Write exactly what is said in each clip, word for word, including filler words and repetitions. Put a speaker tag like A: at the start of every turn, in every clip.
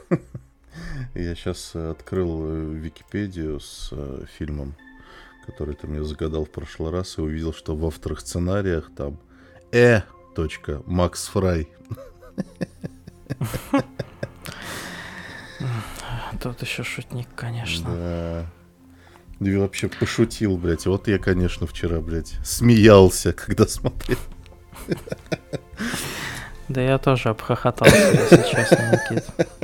A: Я сейчас открыл э, Википедию с э, фильмом, который ты мне загадал в прошлый раз, и увидел, что в авторах сценариях там Э. Макс Фрай.
B: Тут еще шутник, конечно.
A: Да. И вообще пошутил, блядь. Вот я, конечно, вчера, блядь, смеялся, когда смотрел.
B: Да я тоже обхохотался, если честно, Никит.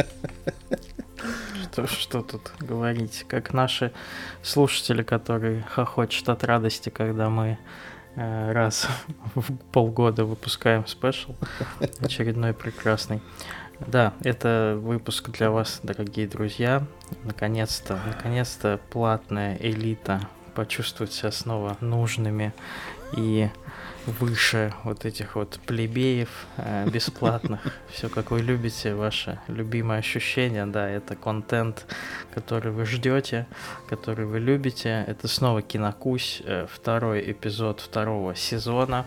B: Что, что тут говорить? Как наши слушатели, которые хохочут от радости, когда мы э, раз в полгода выпускаем спешл очередной прекрасный. Да, это выпуск для вас, дорогие друзья. Наконец-то, наконец-то платная элита почувствует себя снова нужными и выше вот этих вот плебеев э, бесплатных. Все, как вы любите, ваше любимое ощущение, да, это контент, который вы ждете, который вы любите. Это снова Кинокусь, э, второй эпизод второго сезона.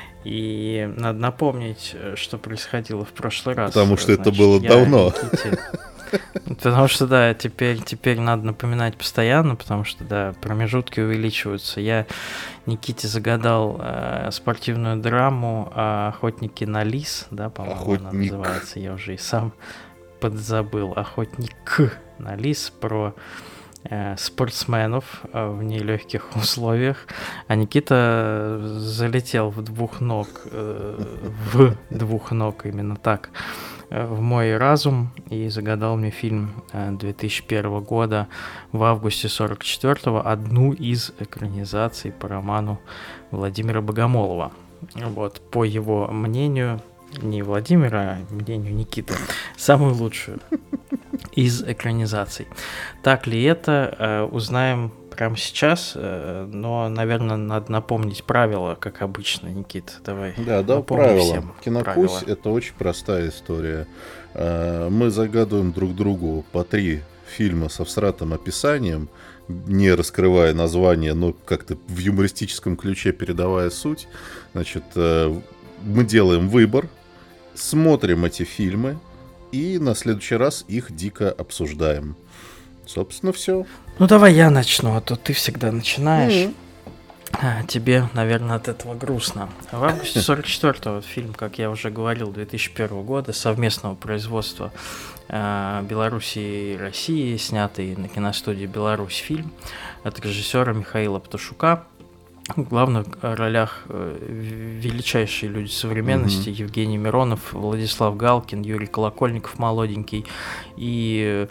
B: И надо напомнить, что происходило в прошлый раз.
A: Потому что
B: Значит,
A: это было
B: я,
A: давно.
B: Никите, потому что, да, теперь, теперь надо напоминать постоянно, потому что, да, промежутки увеличиваются. Я Никите загадал э, спортивную драму «Охотники на лис», да, по-моему,
A: Охотник.
B: она называется. Я уже и сам подзабыл. «Охотник на лис», про э, спортсменов э, в нелегких условиях. А Никита залетел в двух ног, э, в двух ног, именно так, в мой разум и загадал мне фильм две тысячи первого года в августе сорок четвёртого, одну из экранизаций по роману Владимира Богомолова. Вот, по его мнению, не Владимира, а мнению Никиты, самую лучшую из экранизаций. Так ли это, узнаем прямо сейчас, но, наверное, надо напомнить правила, как обычно, Никит, давай.
A: Да, да, правила. Кинокусь — это очень простая история. Мы загадываем друг другу по три фильма со всратым описанием, не раскрывая название, но как-то в юмористическом ключе передавая суть. Значит, мы делаем выбор, смотрим эти фильмы и на следующий раз их дико обсуждаем. Собственно, все.
B: Ну, давай я начну, а то ты всегда начинаешь.
A: Mm-hmm.
B: А, тебе, наверное, от этого грустно. В августе сорок четвёртого фильм, как я уже говорил, две тысячи первого года, совместного производства э, Белоруссии и России, снятый на киностудии «Беларусь» фильм от режиссера Михаила Птушука. В главных ролях э, величайшие люди современности: mm-hmm. Евгений Миронов, Владислав Галкин, Юрий Колокольников молоденький и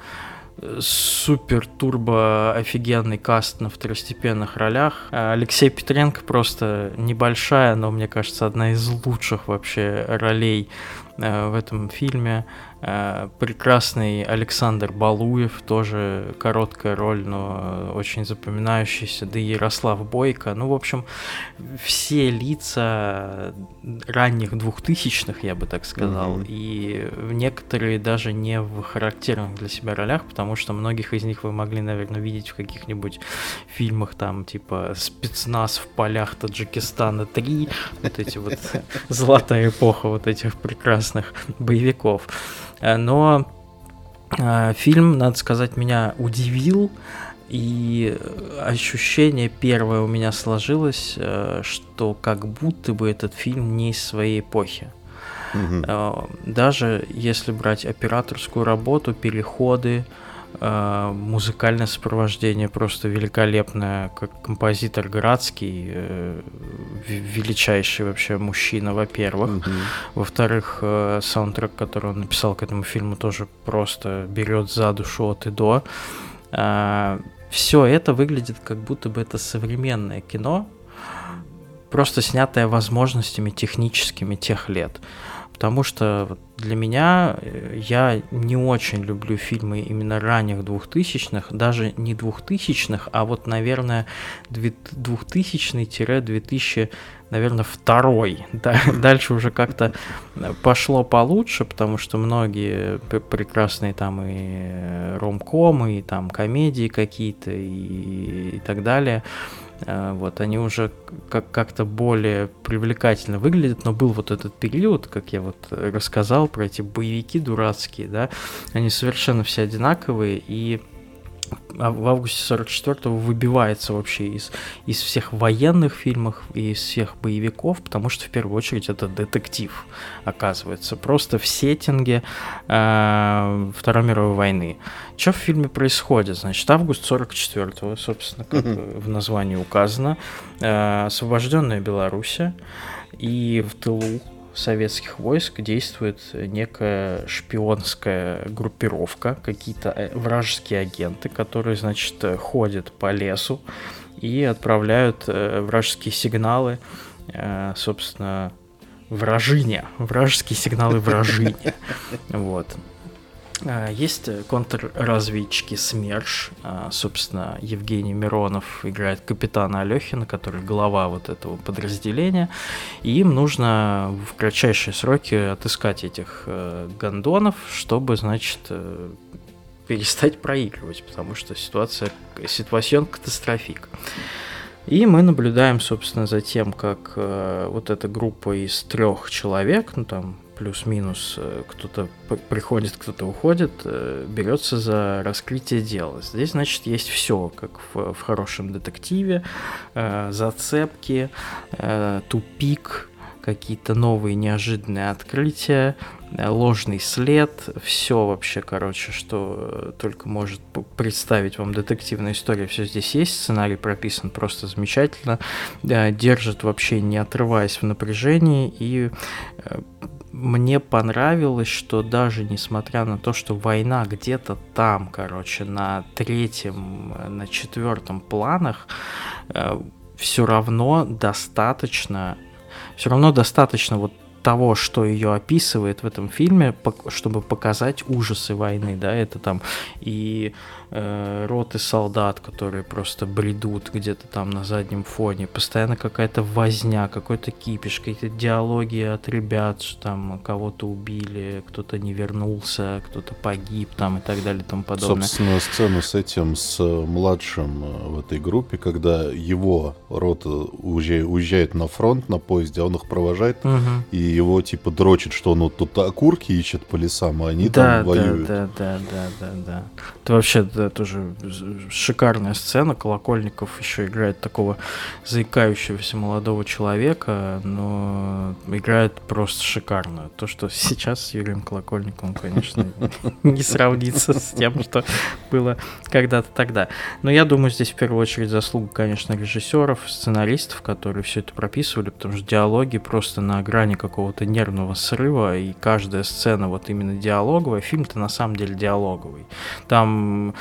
B: супер-турбо офигенный каст на второстепенных ролях. Алексей Петренко просто небольшая, но, мне кажется, одна из лучших вообще ролей э, в этом фильме. Э, прекрасный Александр Балуев, тоже короткая роль, но очень запоминающаяся, да и Ярослав Бойко. Ну, в общем, все лица ранних двухтысячных, я бы так сказал, mm-hmm. и некоторые даже не в характерных для себя ролях, потому что многих из них вы могли, наверное, видеть в каких-нибудь фильмах, там, типа «Спецназ в полях Таджикистана три», вот эти вот золотая эпоха вот этих прекрасных боевиков. Но э, фильм, надо сказать, меня удивил, и ощущение первое у меня сложилось, э, что как будто бы этот фильм не из своей эпохи. Mm-hmm. Э, даже если брать операторскую работу, переходы, э, музыкальное сопровождение просто великолепное, как композитор Градский, э, величайший вообще мужчина, во-первых. Mm-hmm. Во-вторых, э, саундтрек, который он написал к этому фильму, тоже просто берет за душу от и до. Э, все это выглядит, как будто бы это современное кино, просто снятое возможностями техническими тех лет. Потому что для меня, я не очень люблю фильмы именно ранних двухтысячных, даже не двухтысячных, а вот, наверное, двухтысячный-две тысячи, наверное, второй. Да, дальше уже как-то пошло получше, потому что многие прекрасные там и ромкомы, и там комедии какие-то, и, и так далее. Вот, они уже как- как-то более привлекательно выглядят, но был вот этот период, как я вот рассказал про эти боевики дурацкие, да, они совершенно все одинаковые, и в августе сорок четвёртого выбивается вообще из, из всех военных фильмов и из всех боевиков, потому что в первую очередь это детектив, оказывается, просто в сеттинге э, Второй мировой войны. Что в фильме происходит? Значит, август сорок четвёртого, собственно, как в названии указано, э, освобожденная Белоруссия, и в тылу советских войск действует некая шпионская группировка, какие-то вражеские агенты, которые, значит, ходят по лесу и отправляют вражеские сигналы, собственно, вражине, вражеские сигналы вражине. Вот. Есть контрразведчики СМЕРШ, собственно, Евгений Миронов играет капитана Алехина, который глава вот этого подразделения, и им нужно в кратчайшие сроки отыскать этих гондонов, чтобы, значит, перестать проигрывать, потому что ситуация, ситуацион катастрофик. И мы наблюдаем, собственно, за тем, как вот эта группа из трех человек, ну там, плюс-минус, кто-то приходит, кто-то уходит, берется за раскрытие дела. Здесь, значит, есть все, как в, в хорошем детективе, зацепки, тупик, какие-то новые неожиданные открытия, ложный след, все вообще, короче, что только может представить вам детективная история, все здесь есть, сценарий прописан просто замечательно, держит вообще не отрываясь в напряжении, и мне понравилось, что даже несмотря на то, что война где-то там, короче, на третьем, на четвертом планах, все равно достаточно, все равно достаточно вот того, что ее описывает в этом фильме, чтобы показать ужасы войны, да, это там и э, роты солдат, которые просто бредут где-то там на заднем фоне, постоянно какая-то возня, какой-то кипиш, какие-то диалоги от ребят, что там кого-то убили, кто-то не вернулся, кто-то погиб там и так далее и тому подобное.
A: Собственно, сцену с этим, с младшим в этой группе, когда его рота уезжает, уезжает на фронт на поезде, а он их провожает, угу. и его типа дрочит, что он вот тут окурки ищет по лесам, а они
B: да,
A: там воюют.
B: Да, да, да, да, да. Это вообще да, тоже шикарная сцена. Колокольников еще играет такого заикающегося молодого человека, но играет просто шикарно. То, что сейчас с Юрием Колокольниковым, конечно, не сравнится с тем, что было когда-то тогда. Но я думаю, здесь в первую очередь заслуга, конечно, режиссеров, сценаристов, которые все это прописывали, потому что диалоги просто на грани какого-то нервного срыва, и каждая сцена вот именно диалоговая. Фильм-то на самом деле диалоговый. Там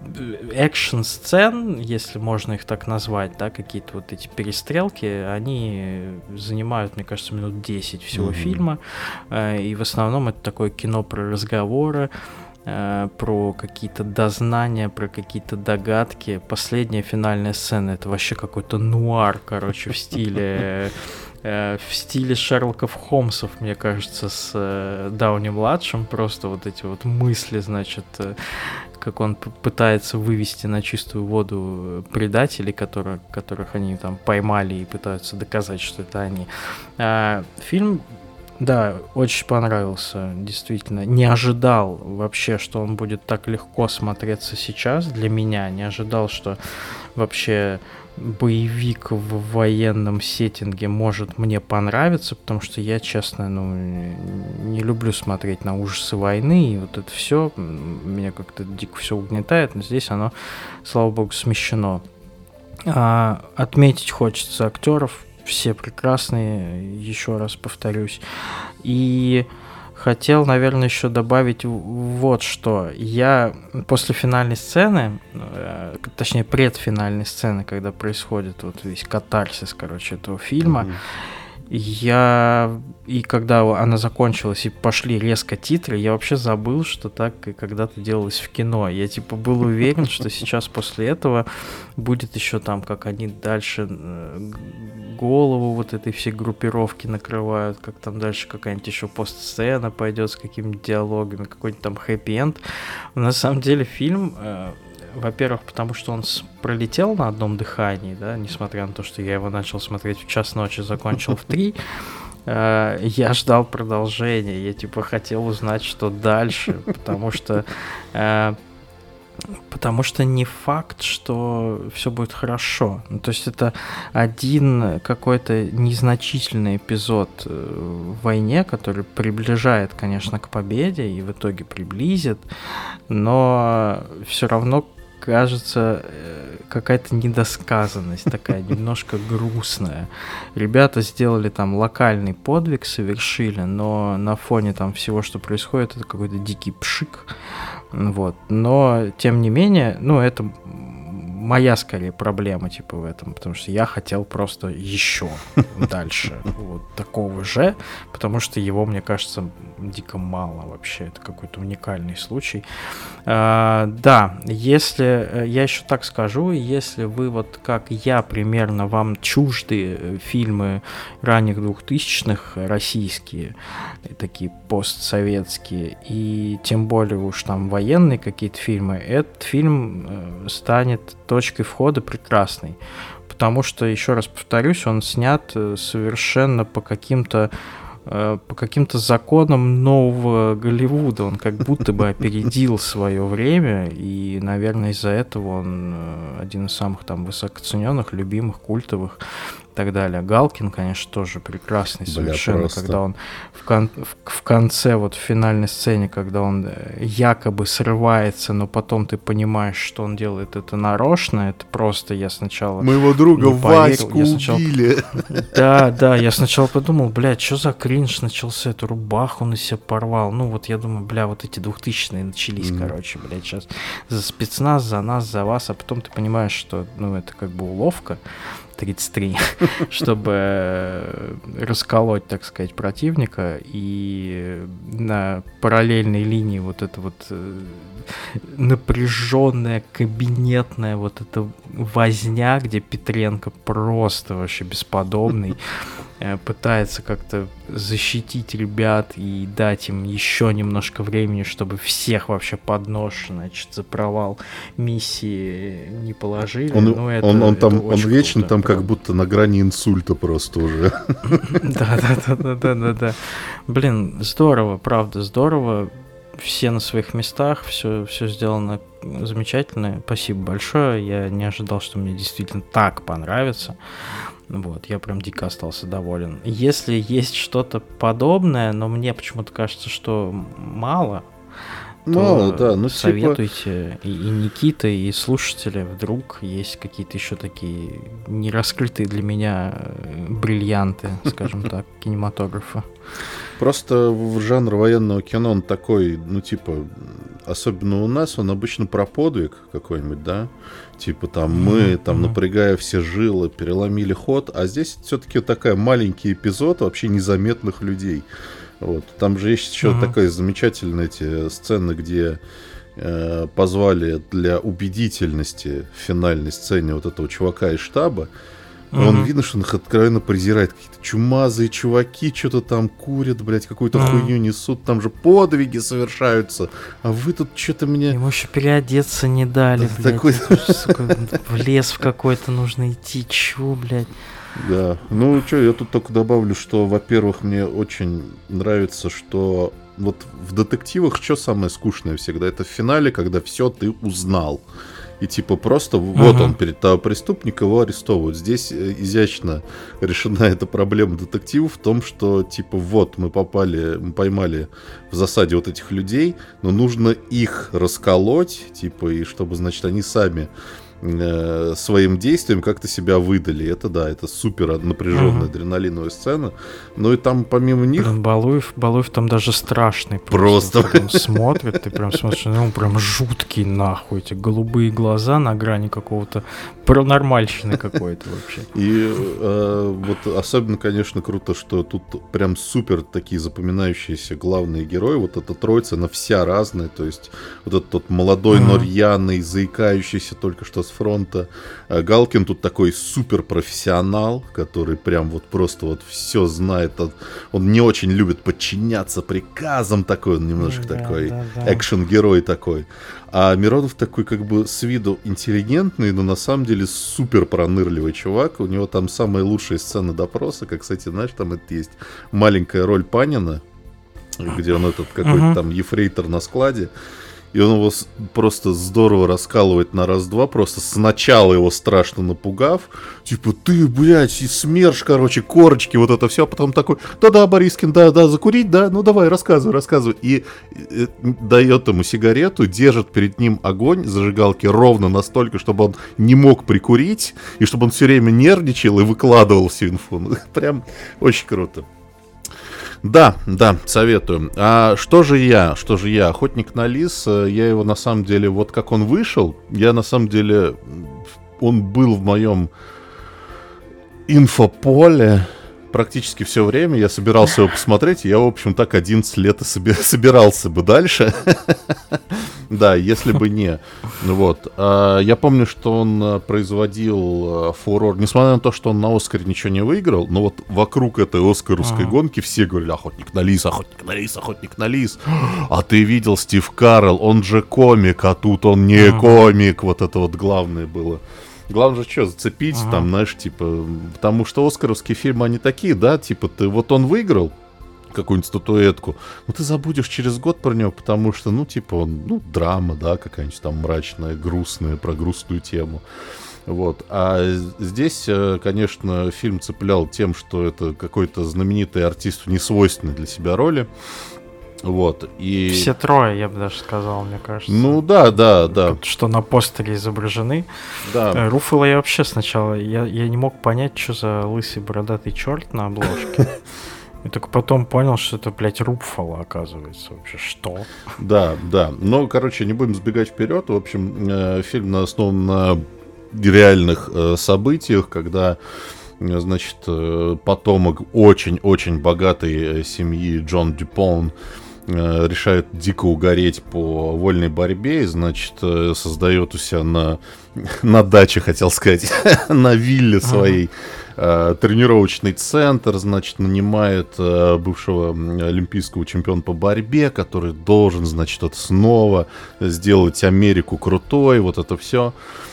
B: экшн-сцен, если можно их так назвать, да, какие-то вот эти перестрелки, они занимают, мне кажется, минут десять всего mm-hmm. фильма, и в основном это такое кино про разговоры, про какие-то дознания, про какие-то догадки. Последняя финальная сцена — это вообще какой-то нуар, короче, в стиле в стиле Шерлоков Холмсов, мне кажется, с Дауни-младшим. Просто вот эти вот мысли, значит, как он пытается вывести на чистую воду предателей, которых, которых они там поймали и пытаются доказать, что это они. А, фильм, да, очень понравился, действительно. Не ожидал вообще, что он будет так легко смотреться сейчас для меня. Не ожидал, что вообще боевик в военном сеттинге может мне понравиться, потому что я, честно, ну, не люблю смотреть на ужасы войны, и вот это все меня как-то дико все угнетает, но здесь оно, слава богу, смещено. А, отметить хочется актеров, все прекрасные, еще раз повторюсь, и хотел, наверное, еще добавить вот что. Я после финальной сцены, точнее, предфинальной сцены, когда происходит вот весь катарсис, короче, этого фильма, mm-hmm. я... И когда она закончилась и пошли резко титры, я вообще забыл, что так и когда-то делалось в кино. Я типа был уверен, что сейчас после этого будет еще там, как они дальше голову вот этой всей группировки накрывают, как там дальше какая-нибудь еще постсцена пойдет с какими-то диалогами, какой-нибудь там хэппи-энд. На самом деле фильм... во-первых, потому что он пролетел на одном дыхании, да, несмотря на то, что я его начал смотреть в час ночи, закончил в три. Я ждал продолжения, я типа хотел узнать, что дальше, потому что потому что не факт, что все будет хорошо. Ну, то есть это один какой-то незначительный эпизод в войне, который приближает, конечно, к победе и в итоге приблизит, но все равно кажется какая-то недосказанность такая, немножко грустная. Ребята сделали там локальный подвиг, совершили, но на фоне там всего, что происходит, это какой-то дикий пшик. Вот. Но, тем не менее, ну, это моя, скорее, проблема, типа, в этом, потому что я хотел просто еще дальше вот такого же, потому что его, мне кажется, дико мало вообще, это какой-то уникальный случай. А, да, если, я еще так скажу, если вы вот как я примерно, вам чужды фильмы ранних двухтысячных российские, такие постсоветские, и тем более уж там военные какие-то фильмы, этот фильм станет точкой входа прекрасной, потому что, еще раз повторюсь, он снят совершенно по каким-то по каким-то законам нового Голливуда. Он как будто бы опередил свое время, и, наверное, из-за этого он один из самых там высокоцененных, любимых, культовых и так далее. Галкин, конечно, тоже прекрасный совершенно, Бля, когда он в, кон- в, в конце, вот в финальной сцене, когда он якобы срывается, но потом ты понимаешь, что он делает это нарочно, это просто я сначала
A: моего друга Ваську
B: сначала...
A: убили.
B: Да, да, я сначала подумал, блядь, что за кринж начался, эту рубаху на себя порвал. Ну вот я думаю, бля, вот эти двухтысячные начались, mm. короче, блядь, сейчас за спецназ, за нас, за вас, а потом ты понимаешь, что, ну, это как бы уловка тридцать три, чтобы расколоть, так сказать, противника, и на параллельной линии вот это вот напряженная кабинетная вот эта возня, где Петренко просто вообще бесподобный, пытается как-то защитить ребят и дать им еще немножко времени, чтобы всех вообще под нож, значит, за провал миссии не положили.
A: Он,
B: ну, это,
A: он, он,
B: это
A: там, он вечно
B: круто,
A: там правда. Как будто на грани инсульта просто уже.
B: Да-да-да-да-да-да. Блин, здорово, правда, здорово. Все на своих местах, все, все сделано замечательно. Спасибо большое. Я не ожидал, что мне действительно так понравится. Вот, я прям дико остался доволен. Если есть что-то подобное, но мне почему-то кажется, что мало,
A: мало, да, ну
B: советуйте типа... и, и Никита, и слушатели, вдруг есть какие-то еще такие нераскрытые для меня бриллианты, скажем так, кинематографа.
A: Просто жанр военного кино, он такой, ну, типа, особенно у нас, он обычно про подвиг какой-нибудь, да? Типа, там, мы, mm-hmm. там, напрягая все жилы, переломили ход, а здесь все-таки такой маленький эпизод вообще незаметных людей. Вот. Там же есть еще mm-hmm. такая замечательная эти сцены, где э, позвали для убедительности в финальной сцене вот этого чувака из штаба. Mm-hmm. Он видно, что он их откровенно презирает. Какие-то чумазые чуваки что-то там курят, блядь, какую-то mm-hmm. хуйню несут. Там же подвиги совершаются. А вы тут что-то мне...
B: Ему еще переодеться не дали, блядь. Такой... Сука, в лес в какой-то нужно идти. Чего, блядь?
A: Да. Ну, что, я тут только добавлю, что, во-первых, мне очень нравится, что вот в детективах что самое скучное всегда? Это в финале, когда все ты узнал. И типа просто uh-huh. вот он перед тобой преступник, его арестовывают. Здесь изящно решена эта проблема детектива в том, что типа вот мы попали, мы поймали в засаде вот этих людей, но нужно их расколоть, типа, и чтобы, значит, они сами э, своим действием как-то себя выдали. Это да, это супер напряженная uh-huh. адреналиновая сцена. Ну и там помимо них...
B: Блин, Балуев, Балуев там даже страшный. Просто. просто. Он смотрит, ты прям смотришь, ну прям жуткий нахуй. Эти голубые глаза на грани какого-то паранормальщины какой-то вообще.
A: И э, вот особенно, конечно, круто, что тут прям супер такие запоминающиеся главные герои. Вот эта троица, она вся разная. То есть вот этот тот молодой, uh-huh. но рьяный, заикающийся только что с фронта. Галкин тут такой суперпрофессионал, который прям вот просто вот все знает. Он, он не очень любит подчиняться приказам, такой он немножко да, такой да, да. экшен-герой такой. А Миронов такой как бы с виду интеллигентный, но на самом деле супер пронырливый чувак. У него там самые лучшие сцены допроса, как, кстати, знаешь, там это есть маленькая роль Панина, где он этот какой-то uh-huh. там ефрейтор на складе. И он его просто здорово раскалывает на раз-два, просто сначала его страшно напугав, типа, ты, блядь, и СМЕРШ, короче, корочки, вот это все, а потом такой, да-да, Борискин, да-да, закурить, да, ну давай, рассказывай, рассказывай. И, и дает ему сигарету, держит перед ним огонь зажигалки ровно настолько, чтобы он не мог прикурить, и чтобы он все время нервничал и выкладывал всю инфу. Ну, прям очень круто. Да, да, советую. А что же я? Что же я? «Охотник на лис», я его на самом деле, вот как он вышел, я на самом деле, он был в моем инфополе практически все время. Я собирался его посмотреть, я, в общем, так одиннадцать лет и собирался бы дальше. Да, если бы не. Вот. Я помню, что он производил фурор, несмотря на то, что он на Оскаре ничего не выиграл, но вот вокруг этой оскаровской ага. гонки все говорили: «Охотник на лис, охотник на лис, охотник на лис». А ты видел Стив Карелл, он же комик, а тут он не ага. комик. Вот это вот главное было. Главное же что, зацепить ага. там, знаешь, типа, потому что оскаровские фильмы, они такие, да, типа, ты вот он выиграл какую-нибудь статуэтку, но ты забудешь через год про него, потому что, ну, типа, он, ну, драма, да, какая-нибудь там мрачная, грустная, про грустную тему. Вот. А здесь, конечно, фильм цеплял тем, что это какой-то знаменитый артист в несвойственной для себя роли. Вот, и...
B: Все трое, я бы даже сказал, мне кажется.
A: Ну да, да, да.
B: Что на постере изображены.
A: Да.
B: Руффало я вообще сначала, я, я не мог понять, что за лысый бородатый черт на обложке. И только потом понял, что это, блядь, Руффало, оказывается. Вообще, что?
A: Да, да. Но, короче, не будем сбегать вперед. В общем, э, фильм основан на реальных э, событиях, когда, э, значит, э, потомок очень-очень богатой э, семьи Джон Дюпон э, решает дико угореть по вольной борьбе и, значит, э, создает у себя на, на даче, хотел сказать, на вилле своей тренировочный центр, значит, нанимает э, бывшего олимпийского чемпиона по борьбе, который должен, значит, вот снова сделать Америку крутой, вот это все.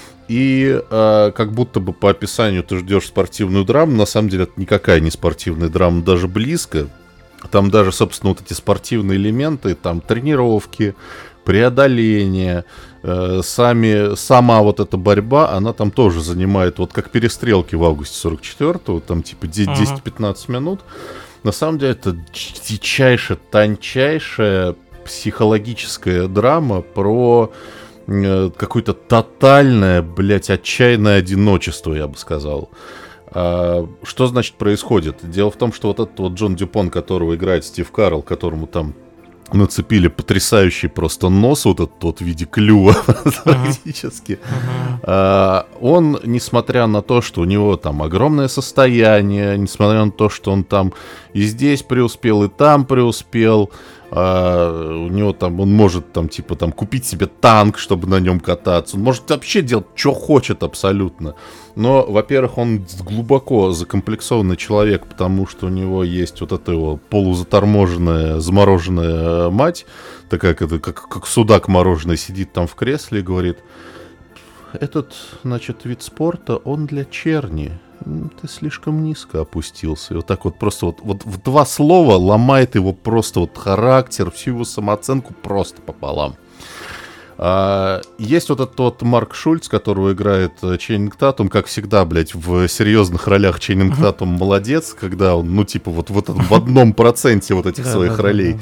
A: И э, как будто бы по описанию ты ждешь спортивную драму, на самом деле это никакая не спортивная драма, даже близко. Там даже, собственно, вот эти спортивные элементы, там тренировки, преодоление, э, сами, сама вот эта борьба, она там тоже занимает, вот как перестрелки в августе сорок четвёртого, там типа десять-пятнадцать минут. На самом деле это дичайшая, тончайшая психологическая драма про э, какое-то тотальное, блядь, отчаянное одиночество, я бы сказал. А, что, значит, происходит? Дело в том, что вот этот вот Джон Дюпон, которого играет Стив Карелл, которому там нацепили потрясающий просто нос, вот этот вот в виде клюва практически. Uh-huh. Uh-huh. Он, несмотря на то, что у него там огромное состояние, несмотря на то, что он там и здесь преуспел, и там преуспел, Uh, у него там, он может там типа там купить себе танк, чтобы на нем кататься, он может вообще делать, что хочет абсолютно. Но, во-первых, он глубоко закомплексованный человек, потому что у него есть вот эта его полузаторможенная, замороженная мать, такая, как, как, как судак мороженый, сидит там в кресле и говорит: этот, значит, вид спорта, он для черни. Ты слишком низко опустился. И вот так вот просто вот, вот в два слова ломает его просто вот характер, всю его самооценку просто пополам. А, есть вот этот вот Марк Шульц, которого играет Ченнинг Татум, как всегда, блядь, в серьезных ролях Ченнинг Татум молодец, когда он, ну, типа, вот, вот в одном проценте вот этих своих ролей.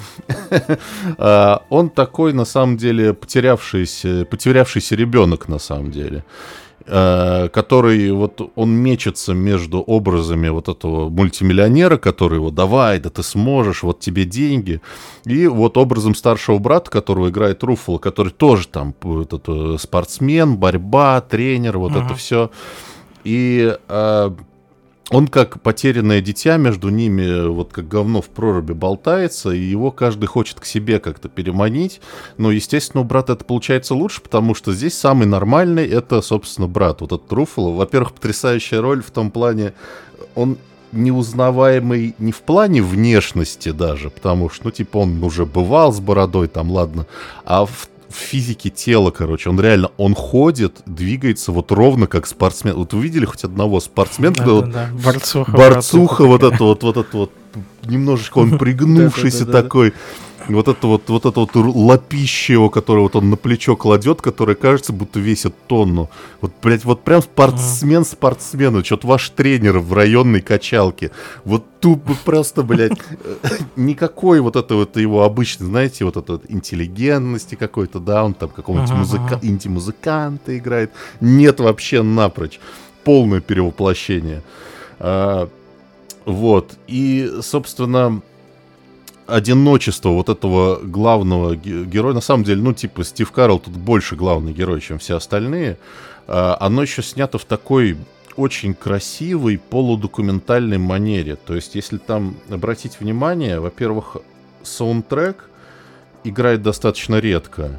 A: Он такой, на самом деле, потерявшийся, потерявшийся ребенок, на самом деле. Который вот он мечется между образами вот этого мультимиллионера, который его: давай, да ты сможешь, вот тебе деньги, и вот образом старшего брата, которого играет Руффало, который тоже там этот, спортсмен, борьба, тренер, вот uh-huh. это все. И а, он как потерянное дитя между ними, вот как говно в проруби болтается, и его каждый хочет к себе как-то переманить. Но, естественно, у брата это получается лучше, потому что здесь самый нормальный — это, собственно, брат. Вот этот Руффало. Во-первых, потрясающая роль в том плане, он неузнаваемый не в плане внешности даже, потому что, ну, типа, он уже бывал с бородой, там, ладно, а в в физике тела, короче, он реально, он ходит, двигается вот ровно как спортсмен. Вот вы видели хоть одного спортсмена?
B: Да,
A: вот,
B: да, да. Борцуха,
A: борцуха, вот это вот, вот это вот, немножечко он пригнувшийся такой. Вот это вот, вот это вот лапище его, которое вот он на плечо кладет, которое кажется, будто весит тонну. Вот, блядь, вот прям спортсмен спортсмену, что-то ваш тренер в районной качалке. Вот тупо просто, блядь, никакой вот это вот его обычной, знаете, вот это вот интеллигентности какой-то, да, он там какого-нибудь музыка... инди-музыканта играет. Нет вообще напрочь. Полное перевоплощение. А, вот. И, собственно... одиночество вот этого главного героя, на самом деле, ну, типа, Стив Карелл тут больше главный герой, чем все остальные, оно еще снято в такой очень красивой полудокументальной манере. То есть, если там обратить внимание, во-первых, саундтрек играет достаточно редко,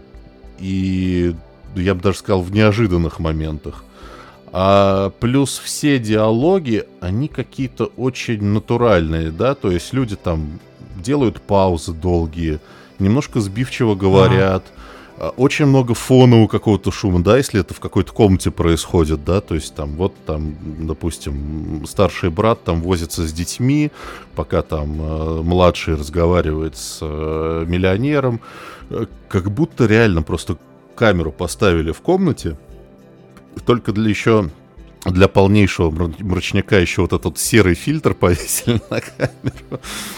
A: и, я бы даже сказал, в неожиданных моментах. А плюс все диалоги, они какие-то очень натуральные, да, то есть люди там делают паузы долгие, немножко сбивчиво говорят, ага. Очень много фонового какого-то шума, да, если это в какой-то комнате происходит, да, то есть там вот там, допустим, старший брат там возится с детьми, пока там э, младший разговаривает с э, миллионером, как будто реально просто камеру поставили в комнате, только для еще для полнейшего мрачняка еще вот этот серый фильтр повесили на камеру.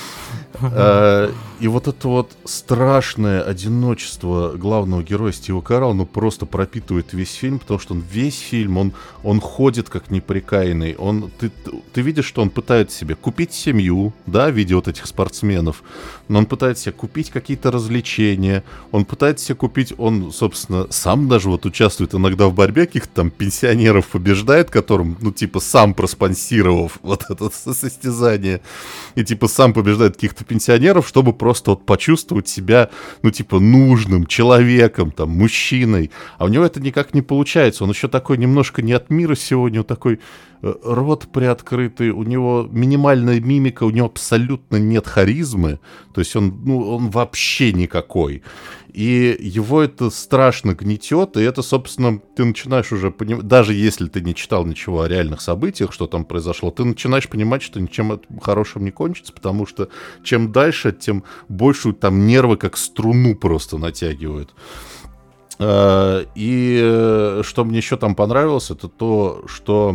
A: Uh, и вот это вот страшное одиночество главного героя Стива Карелла, ну, просто пропитывает весь фильм, потому что он весь фильм, он, он ходит как неприкаянный, он, ты, ты видишь, что он пытается себе купить семью, да, в виде вот этих спортсменов, но он пытается себе купить какие-то развлечения, он пытается себе купить, он, собственно, сам даже вот участвует иногда в борьбе, каких-то там пенсионеров побеждает, которым, ну, типа, сам проспонсировав вот это состязание, и, типа, сам побеждает каких-то пенсионеров, чтобы просто вот почувствовать себя, ну, типа, нужным человеком, там, мужчиной. А у него это никак не получается. Он еще такой немножко не от мира сегодня, он такой э, рот приоткрытый, у него минимальная мимика, у него абсолютно нет харизмы. То есть он, ну, он вообще никакой. И его это страшно гнетет, и это, собственно, ты начинаешь уже понимать, даже если ты не читал ничего о реальных событиях, что там произошло, ты начинаешь понимать, что ничем хорошим не кончится, потому что чем дальше, тем больше там нервы как струну просто натягивают. И что мне еще там понравилось, это то, что,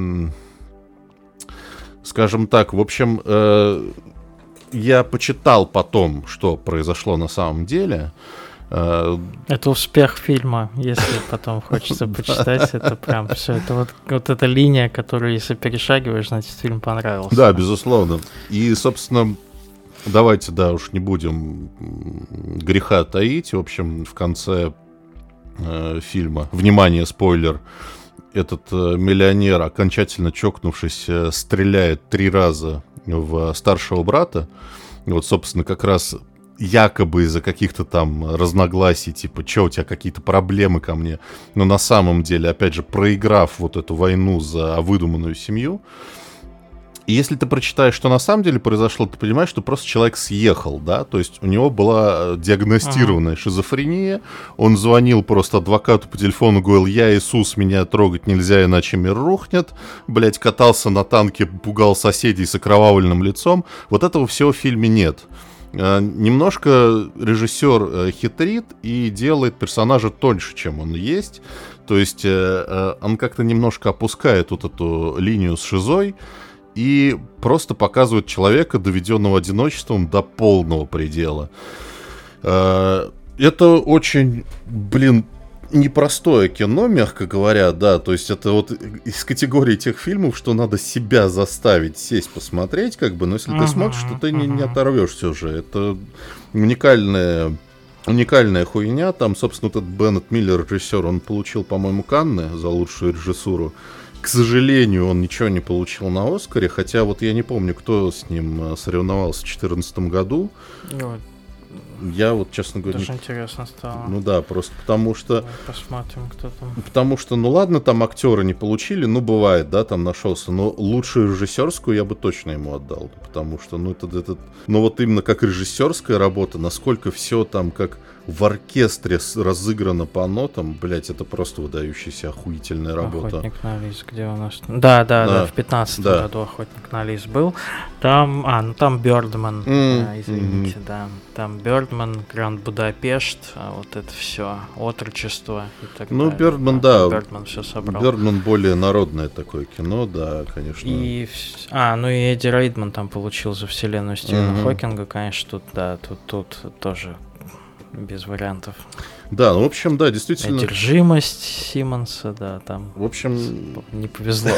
A: скажем так, в общем, я почитал потом, что произошло на самом деле.
B: Это успех фильма, если потом хочется почитать, это прям все, это вот, вот эта линия, которую, если перешагиваешь, значит, фильм понравился.
A: Да, безусловно. И, собственно, давайте, да, уж не будем греха таить. В общем, в конце э, фильма, внимание, спойлер, этот э, миллионер, окончательно чокнувшись, э, стреляет три раза в старшего брата. Вот, собственно, как раз якобы из-за каких-то там разногласий, типа, что у тебя какие-то проблемы ко мне, но на самом деле, опять же, проиграв вот эту войну за выдуманную семью. И если ты прочитаешь, что на самом деле произошло, ты понимаешь, что просто человек съехал, да, то есть у него была диагностированная ага. шизофрения, он звонил просто адвокату по телефону, говорил: я Иисус, меня трогать нельзя, иначе мир рухнет, блять, катался на танке, пугал соседей с окровавленным лицом, вот этого всего в фильме нет. Немножко режиссер хитрит и делает персонажа тоньше, чем он есть. То есть он как-то немножко опускает вот эту линию с шизой и просто показывает человека, доведенного одиночеством до полного предела. Это очень, блин, непростое кино, мягко говоря, да, то есть это вот из категории тех фильмов, что надо себя заставить сесть посмотреть, как бы, но если uh-huh, ты смотришь, то ты uh-huh. не, не оторвешься уже. Это уникальная, уникальная хуйня. Там, собственно, этот Беннет Миллер, режиссер, он получил, по-моему, Канны за лучшую режиссуру. К сожалению, он ничего не получил на Оскаре, хотя вот я не помню, кто с ним соревновался в две тысячи четырнадцатом году.
B: Вот.
A: Я вот, честно говоря...
B: Даже
A: не...
B: интересно стало.
A: Ну да, просто потому что...
B: Давай посмотрим, кто там.
A: Потому что, ну ладно, там актеры не получили, ну бывает, да, там нашелся, но лучшую режиссерскую я бы точно ему отдал, потому что, ну это, это... Ну вот именно как режиссерская работа, насколько все там как в оркестре разыграно по нотам, блять, это просто выдающаяся охуительная работа.
B: Охотник на лис, где у нас? Да, да, да,
A: да
B: в пятнадцатом
A: да.
B: году Охотник на лис был. Там, а, ну там Бёрдман,
A: mm,
B: а, извините,
A: mm-hmm.
B: да. Там Бёрдман, Гранд Будапешт, а вот это все, Отрочество и так
A: ну,
B: далее.
A: Ну, Бёрдман,
B: да.
A: да.
B: Бёрдман все собрал.
A: Бёрдман более народное такое кино, да, конечно.
B: И, а, ну и Эдди Рейдман там получил за вселенную Стивена mm-hmm. Хокинга, конечно, тут, да, тут, тут тоже без вариантов.
A: Да, ну, в общем, да, действительно...
B: Одержимость Симмонса, да, там...
A: В общем...
B: Не повезло.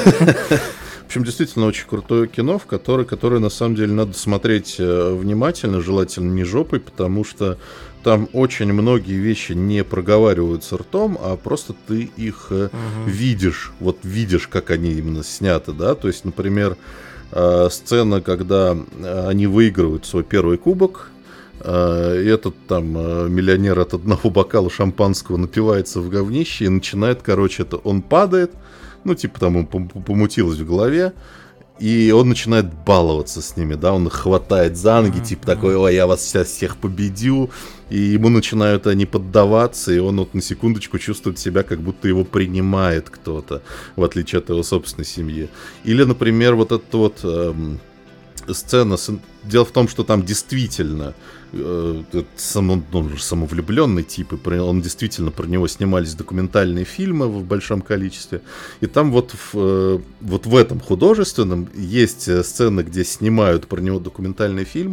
A: В общем, действительно очень крутое кино, в которое, которое на самом деле надо смотреть внимательно, желательно не жопой, потому что там очень многие вещи не проговариваются ртом, а просто ты их угу. видишь, вот видишь, как они именно сняты, да, то есть, например, сцена, когда они выигрывают свой первый кубок, и этот там миллионер от одного бокала шампанского напивается в говнище и начинает, короче, это он падает, ну, типа там ему помутилось в голове, и он начинает баловаться с ними, да, он их хватает за ноги, mm-hmm. типа такой, ой, я вас сейчас всех победю, и ему начинают они поддаваться, и он вот на секундочку чувствует себя, как будто его принимает кто-то, в отличие от его собственной семьи. Или, например, вот эта вот эм, сцена, дело в том, что там действительно э, само, он же самовлюбленный тип, и он действительно про него снимались документальные фильмы в большом количестве, и там вот в, вот в этом художественном есть сцена, где снимают про него документальный фильм,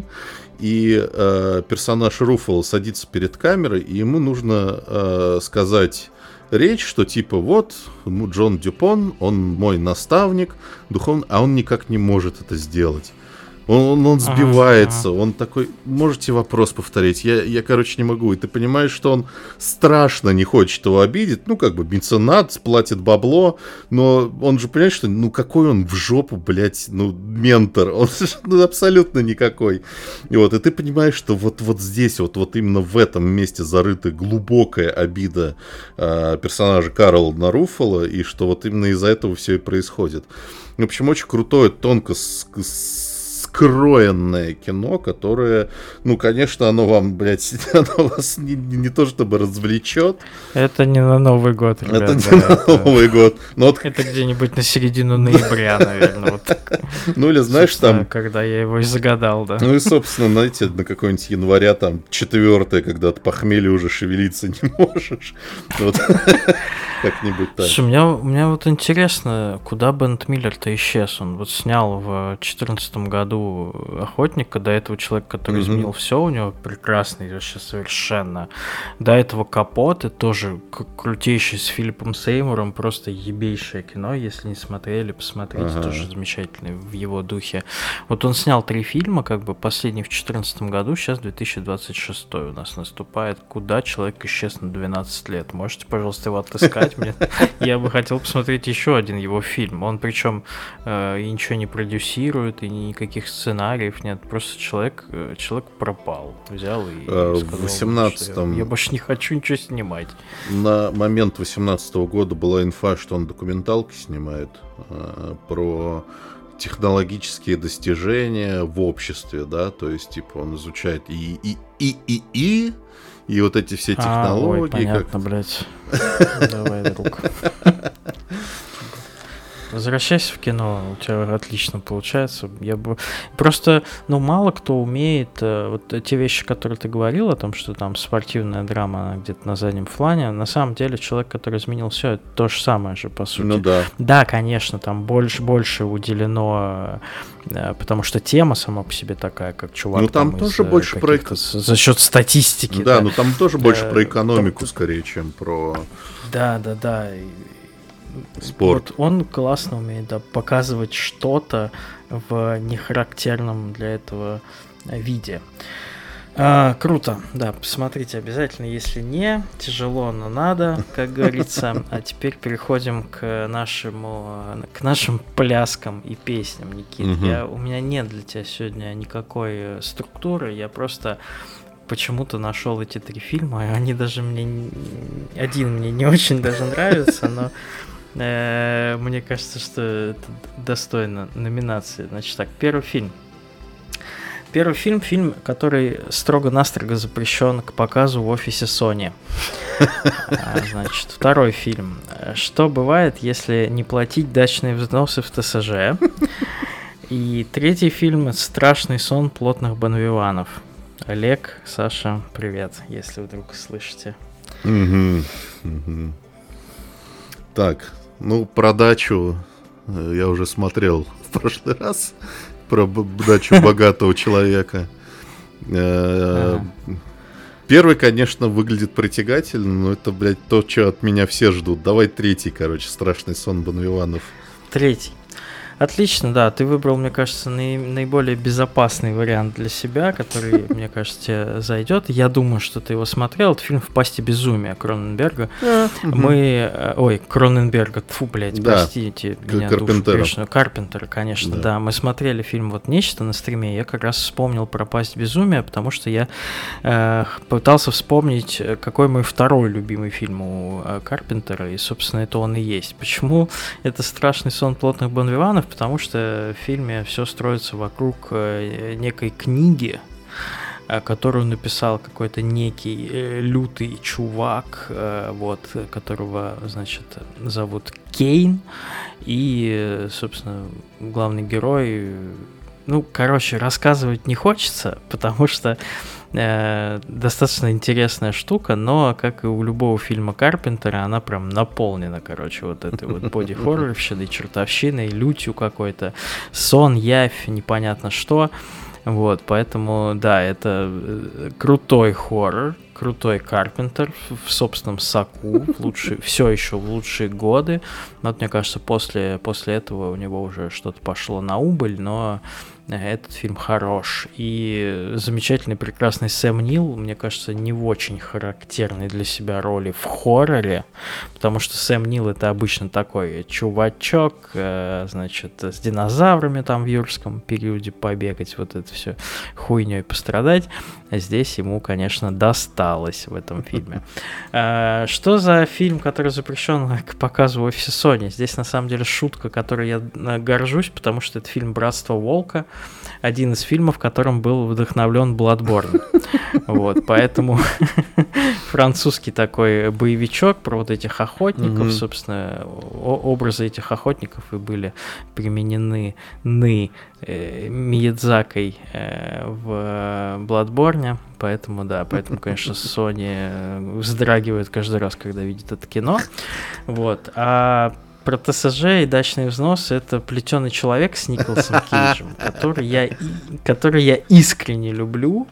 A: и э, персонаж Руффало садится перед камерой, и ему нужно э, сказать речь, что типа вот Джон Дюпон, он мой наставник духовный, а он никак не может это сделать. Он, он сбивается, ага, ага. он такой, можете вопрос повторить? Я, я, короче, не могу. И ты понимаешь, что он страшно не хочет его обидеть. Ну, как бы, меценат, платит бабло, но он же понимает, что, ну, какой он в жопу, блядь, ну, ментор. Он ну, абсолютно никакой. И вот, и ты понимаешь, что вот, вот здесь, вот, вот именно в этом месте зарыта глубокая обида э, персонажа Карла на Руффало, и что вот именно из-за этого все и происходит. В общем, очень крутое, тонко с, с скроенное кино, которое, ну, конечно, оно вам, блядь, оно вас не, не то чтобы развлечет.
B: Это не на Новый год, ребята.
A: Это не на это... Новый год. Но вот...
B: Это где-нибудь на середину ноября, наверное. Вот.
A: Ну, или знаешь, там...
B: Когда я его и загадал, да.
A: Ну, и, собственно, знаете, на какой-нибудь января, там, четвертое, когда от похмелья уже шевелиться не можешь. Вот. Как-нибудь так.
B: Слушай, у меня, у меня вот интересно, куда Бент Миллер-то исчез? Он вот снял в две тысячи четырнадцатом году «Охотника», до этого человек, который mm-hmm. изменил все, у него прекрасный вообще совершенно. До этого «Капоты», тоже крутейший с Филиппом Сеймуром, просто ебейшее кино, если не смотрели, посмотрите, ага. тоже замечательный в его духе. Вот он снял три фильма, как бы последний в две тысячи четырнадцатом году, сейчас две тысячи двадцать шестой у нас наступает. Куда человек исчез на двенадцать лет? Можете, пожалуйста, его отыскать мне? Я бы хотел посмотреть еще один его фильм. Он причем э, и ничего не продюсирует, и никаких сценариев нет. Просто человек, человек пропал. Взял и
A: а,
B: сказал,
A: в восемнадцатом...
B: я, я больше не хочу ничего снимать.
A: На момент восемнадцатого года была инфа, что он документалки снимает э, про технологические достижения в обществе, да, то есть, типа, он изучает и и и и и и вот эти все технологии. А, ой,
B: понятно,
A: как...
B: блядь. Давай, друг. Возвращайся в кино, у тебя отлично получается. Я бы просто, ну, мало кто умеет э, вот те вещи, которые ты говорил, о том, что там спортивная драма где-то на заднем плане. На самом деле человек, который изменил все, это то же самое же, по сути.
A: Ну да.
B: Да, конечно, там больше, больше уделено, э, потому что тема сама по себе такая, как чувак.
A: Ну там, там тоже из, больше про
B: за счет статистики.
A: Да,
B: да,
A: но там тоже больше про экономику скорее, чем про.
B: Да, да, да.
A: Спорт.
B: Вот он классно умеет, да, показывать что-то в нехарактерном для этого виде. А, круто, да, посмотрите обязательно, если не, тяжело, но надо, как говорится. А теперь переходим к нашему, к нашим пляскам и песням, Никит. Угу. Я, у меня нет для тебя сегодня никакой структуры, я просто почему-то нашел эти три фильма, они даже мне, один мне не очень даже нравится, но э, мне кажется, что это достойно номинации. Значит так, первый фильм. Первый фильм, фильм, который строго-настрого запрещен к показу в офисе Sony. Значит, второй фильм. Что бывает, если не платить дачные взносы в ТСЖ? И третий фильм «Страшный сон плотных бонвиванов». Олег, Саша, привет, если вдруг слышите.
A: Угу, угу. Так, ну, про дачу я уже смотрел в прошлый раз. Про дачу богатого человека. Первый, конечно, выглядит притягательно, но это, блядь, то, что от меня все ждут. Давай третий, короче, «Страшный сон бонвиванов».
B: Третий. Отлично, да, ты выбрал, мне кажется, наи- наиболее безопасный вариант для себя, который, мне кажется, тебе зайдет. Я думаю, что ты его смотрел. Это фильм «В пасти безумия» Кроненберга. Мы... Ой, Кроненберга, тьфу, блядь, простите меня, душу грешную. Карпентера, конечно, да. Мы смотрели фильм вот «Нечто» на стриме, я как раз вспомнил про «Пасть безумия», потому что я пытался вспомнить, какой мой второй любимый фильм у Карпентера, и, собственно, это он и есть. Почему это «Страшный сон плотных бонвиванов»? Потому что в фильме все строится вокруг некой книги, которую написал какой-то некий лютый чувак, вот, которого, значит, зовут Кейн. И, собственно, главный герой... Ну, короче, рассказывать не хочется, потому что э, достаточно интересная штука, но, как и у любого фильма Карпентера, она прям наполнена, короче, вот этой вот боди-хорроровщиной, чертовщиной, лютью какой-то, сон, явь, непонятно что. Вот, поэтому, да, это крутой хоррор, крутой Карпентер в собственном соку, в лучшие, все еще в лучшие годы. Но, вот, мне кажется, после, после этого у него уже что-то пошло на убыль, но этот фильм хорош. И замечательный, прекрасный Сэм Нил, мне кажется, не в очень характерной для себя роли в хорроре, потому что Сэм Нил — это обычно такой чувачок, э, значит, с динозаврами там в юрском периоде побегать, вот это все хуйней пострадать. А здесь ему, конечно, досталось в этом фильме. Э, что за фильм, который запрещен к показу в офисе Sony? Здесь, на самом деле, шутка, которой я горжусь, потому что это фильм «Братство Волка», один из фильмов, которым был вдохновлен Bloodborne. Вот, поэтому французский такой боевичок про вот этих охотников, mm-hmm. собственно, образы этих охотников и были применены ны э, Миядзакой э, в Bloodborne, поэтому, да, поэтому, конечно, Sony вздрагивает каждый раз, когда видит это кино. Вот, а про ТСЖ и дачные взносы — это «Плетеный человек» с Николасом Кейджем, который я, который я искренне люблю.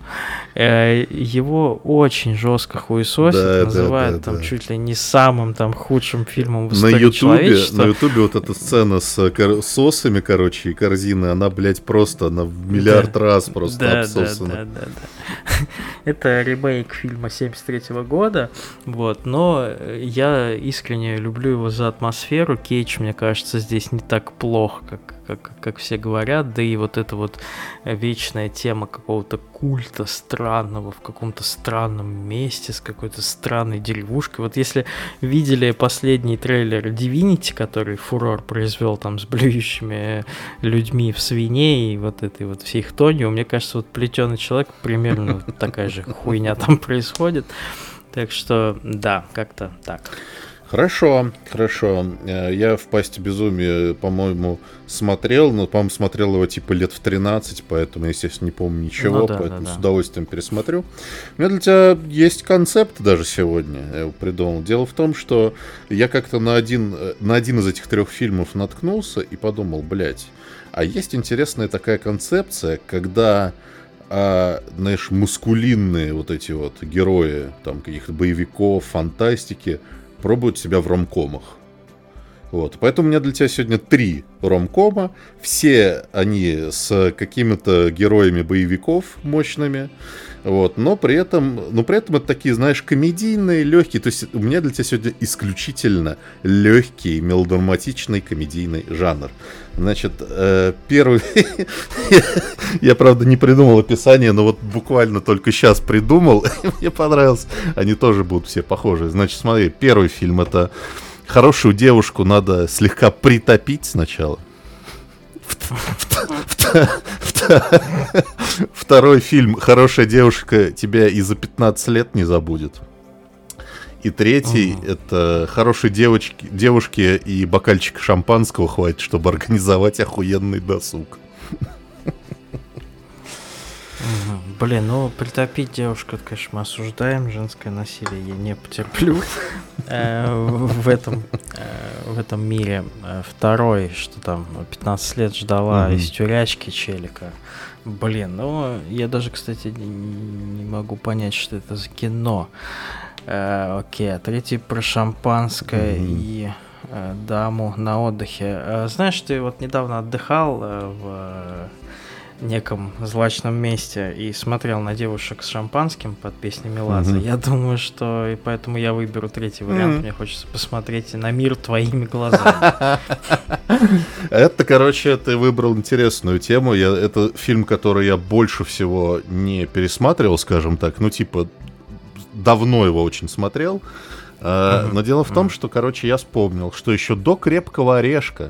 B: Его очень жестко хуесосят, да, называют да, да, там да. чуть ли не самым там худшим фильмом в истории на ютубе, человечества.
A: На ютубе вот эта сцена с кор- сосами, короче, и корзины, она, блядь, просто на миллиард да, раз просто да, обсосана. Да, да, да, да.
B: Это ремейк фильма семьдесят третьего года, вот, но я искренне люблю его за атмосферу. Кейдж, мне кажется, здесь не так плохо, как, как, как все говорят, да и вот эта вот вечная тема какого-то культа странного в каком-то странном месте с какой-то странной деревушкой. Вот если видели последний трейлер Divinity, который фурор произвел там с блюющими людьми в свине и вот этой вот всей хтонью, мне кажется, вот «Плетеный человек» примерно такая же хуйня там происходит. Так что, да, как-то так.
A: Хорошо, хорошо. Я в «Пасти безумия», по-моему, смотрел, но, по-моему, смотрел его типа лет в тринадцать, поэтому, естественно, не помню ничего, ну, да, поэтому да, да. с удовольствием пересмотрю. У меня для тебя есть концепт даже сегодня, я его придумал. Дело в том, что я как-то на один, на один из этих трех фильмов наткнулся и подумал, блядь, а есть интересная такая концепция, когда... А, знаешь, мускулинные вот эти вот герои, там, каких-то боевиков, фантастики, пробуют себя в ромкомах. Вот. Поэтому у меня для тебя сегодня три ромкома. Все они с какими-то героями боевиков мощными. Вот. Но при этом, но при этом это такие, знаешь, комедийные, легкие. То есть у меня для тебя сегодня исключительно легкий, мелодраматичный комедийный жанр. Значит, первый... Я, правда, не придумал описание, но вот буквально только сейчас придумал. Мне понравилось. Они тоже будут все похожи. Значит, смотри, первый фильм — это хорошую девушку надо слегка притопить сначала. Второй фильм «Хорошая девушка тебя и за пятнадцать лет не забудет». И третий uh-huh. это «Хорошей девочки, девушке и бокальчик шампанского хватит, чтобы организовать охуенный досуг».
B: Угу. Блин, ну притопить девушку, это, конечно, мы осуждаем, женское насилие я не потерплю в этом в этом мире. Второй, что там пятнадцать лет ждала из тюрячки челика. Блин, ну я даже, кстати, не могу понять, что это за кино. Окей, а третий про шампанское и даму на отдыхе. Знаешь, ты вот недавно отдыхал в неком злачном месте и смотрел на девушек с шампанским под песню Меладзе. Mm-hmm. Я думаю, что и поэтому я выберу третий вариант. Mm-hmm. Мне хочется посмотреть на мир твоими глазами.
A: Это, короче, ты выбрал интересную тему. Я, это фильм, который я больше всего не пересматривал, скажем так. Ну, типа, давно его очень смотрел. Mm-hmm. Но дело в том, mm-hmm. что, короче, я вспомнил, что еще до «Крепкого орешка»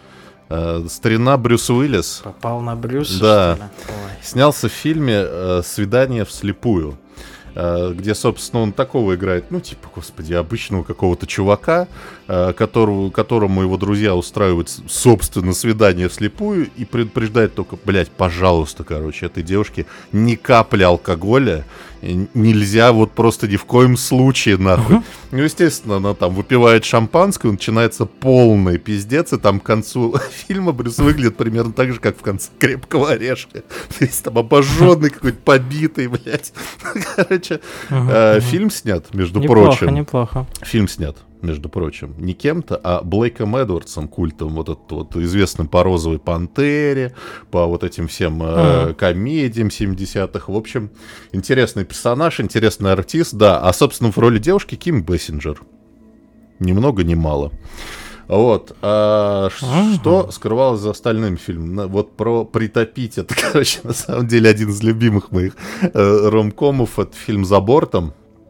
A: старина Брюс Уиллис
B: попал на Брюса,
A: да, снялся в фильме «Свидание вслепую», где, собственно, он такого играет, ну, типа, господи, обычного какого-то чувака, которого, которому его друзья устраивают, собственно, свидание вслепую и предупреждает только, блядь, пожалуйста, короче, этой девушке ни капли алкоголя, нельзя вот просто ни в коем случае, нахуй. Uh-huh. Ну, естественно, она там выпивает шампанское, начинается полный пиздец, и там к концу фильма Брюс выглядит примерно так же, как в конце «Крепкого орешка». То есть там обожженный какой-то, побитый, блядь. Короче, uh-huh, э, uh-huh. фильм снят, между
B: неплохо,
A: прочим.
B: Неплохо, неплохо.
A: Фильм снят, между прочим, не кем-то, а Блейком Эдвардсом, культом, вот этот вот известным по «Розовой пантере», по вот этим всем э, uh-huh. комедиям семидесятых. В общем, интересный персонаж, интересный артист, да. А, собственно, в роли девушки Ким Бессинджер. Ни много, ни мало. Вот. А uh-huh. что скрывалось за остальным фильмом? Вот про «Притопить» — это, короче, на самом деле один из любимых моих э, ромкомов. Это фильм «За бортом».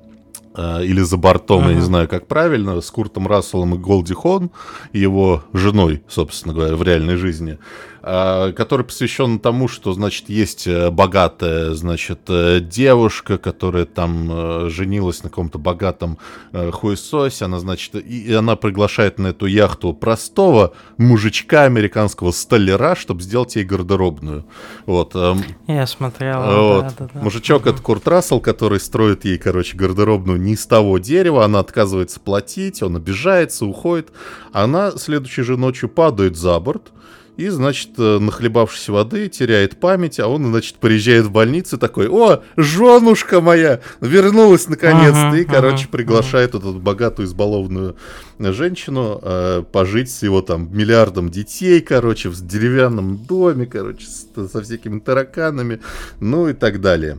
A: Или «За бортом», uh-huh. я не знаю, как правильно, с Куртом Расселом и Голди Хон, его женой, собственно говоря, в реальной жизни, который посвящен тому, что, значит, есть богатая, значит, девушка, которая там женилась на каком-то богатом хуесосе, она, значит, и она приглашает на эту яхту простого мужичка американского столяра, чтобы сделать ей гардеробную. Вот.
B: Я смотрел.
A: Вот.
B: Да, да, да.
A: Мужичок — это Курт Рассел, который строит ей, короче, гардеробную не из того дерева, она отказывается платить, он обижается, уходит. Она следующей же ночью падает за борт и, значит, нахлебавшись воды, теряет память, а он, значит, приезжает в больницу такой: «О, женушка моя вернулась наконец-то!» uh-huh, и, короче, uh-huh, приглашает uh-huh. эту богатую избалованную женщину э, пожить с его там миллиардом детей, короче, в деревянном доме, короче, с, со всякими тараканами, ну и так далее.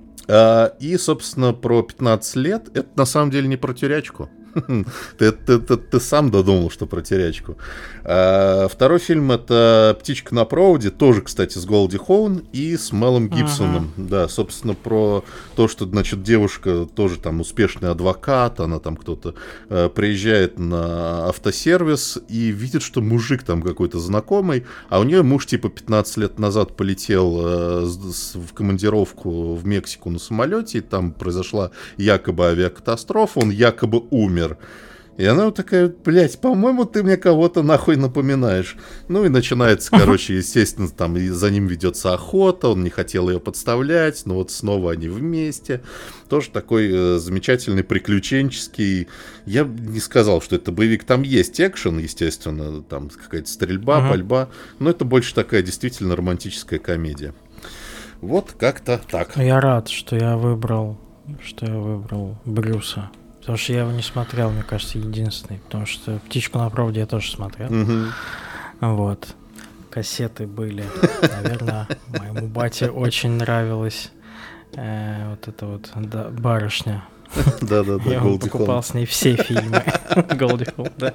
A: И, собственно, про пятнадцать лет, это на самом деле не про тюрячку. Ты, ты, ты, ты сам додумал, что про тюрячку. А, второй фильм — это «Птичка на проводе», тоже, кстати, с Голди Хоун и с Мелом Гибсоном. Uh-huh. Да, собственно, про то, что, значит, девушка тоже там успешный адвокат, она там кто-то э, приезжает на автосервис и видит, что мужик там какой-то знакомый, а у нее муж типа пятнадцать лет назад полетел э, с, в командировку в Мексику на самолете, и там произошла якобы авиакатастрофа, он якобы умер. И она вот такая: блядь, по-моему, ты мне кого-то нахуй напоминаешь. Ну и начинается, короче, естественно, там и за ним ведется охота, он не хотел ее подставлять, но вот снова они вместе. Тоже такой э, замечательный, приключенческий. Я не сказал, что это боевик. Там есть экшен, естественно, там какая-то стрельба, uh-huh. пальба, но это больше такая действительно романтическая комедия. Вот как-то так.
B: Я рад, что я выбрал, что я выбрал Брюса Потому что я его не смотрел, мне кажется, единственный. Потому что «Птичку на проводе» я тоже смотрел.
A: Угу.
B: Вот. Кассеты были. Наверное, моему бате очень нравилась э, вот эта вот да, барышня.
A: Да-да-да,
B: я
A: Голди
B: покупал
A: Хон.
B: с ней все фильмы. Голди Хон, да.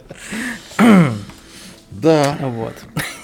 A: Да.
B: Вот.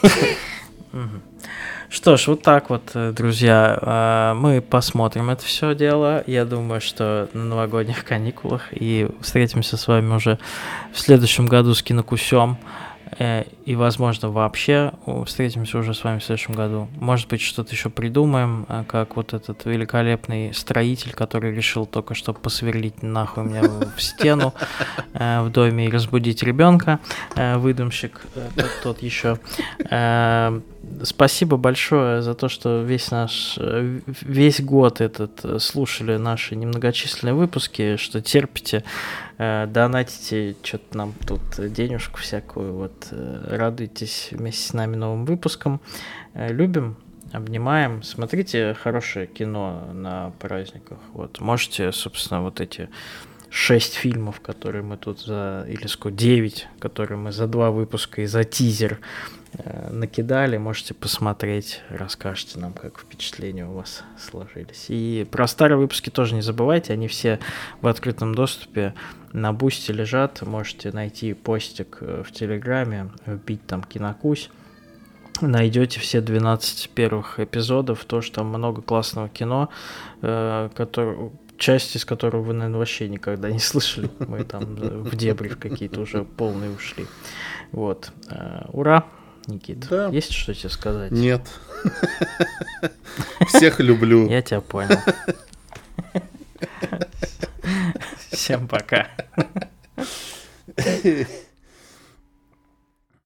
B: Что ж, вот так вот, друзья, мы посмотрим это все дело. Я думаю, что на новогодних каникулах. И встретимся с вами уже в следующем году с Кинокусем. И, возможно, вообще встретимся уже с вами в следующем году. Может быть, что-то еще придумаем, как вот этот великолепный строитель, который решил только что посверлить нахуй меня в стену в доме и разбудить ребенка, выдумщик тот, тот еще. Спасибо большое за то, что весь наш, весь год этот слушали наши немногочисленные выпуски, что терпите, донатите что-то нам тут денежку всякую, вот, радуйтесь вместе с нами новым выпуском. Любим, обнимаем, смотрите хорошее кино на праздниках. Вот, можете, собственно, вот эти шесть фильмов, которые мы тут за, или сколько, девять, которые мы за два выпуска и за тизер э, накидали, можете посмотреть, расскажете нам, как впечатления у вас сложились. И про старые выпуски тоже не забывайте, они все в открытом доступе на Бусти лежат, можете найти постик в Телеграме, вбить там Кинокусь, найдете все двенадцать первых эпизодов, то, что там много классного кино, э, которое... часть из которого вы, наверное, вообще никогда не слышали. Мы там в дебри какие-то уже полные ушли. Вот. Ура, Никита.
A: Да.
B: Есть что тебе сказать?
A: Нет. Всех люблю.
B: Я тебя понял. Всем пока.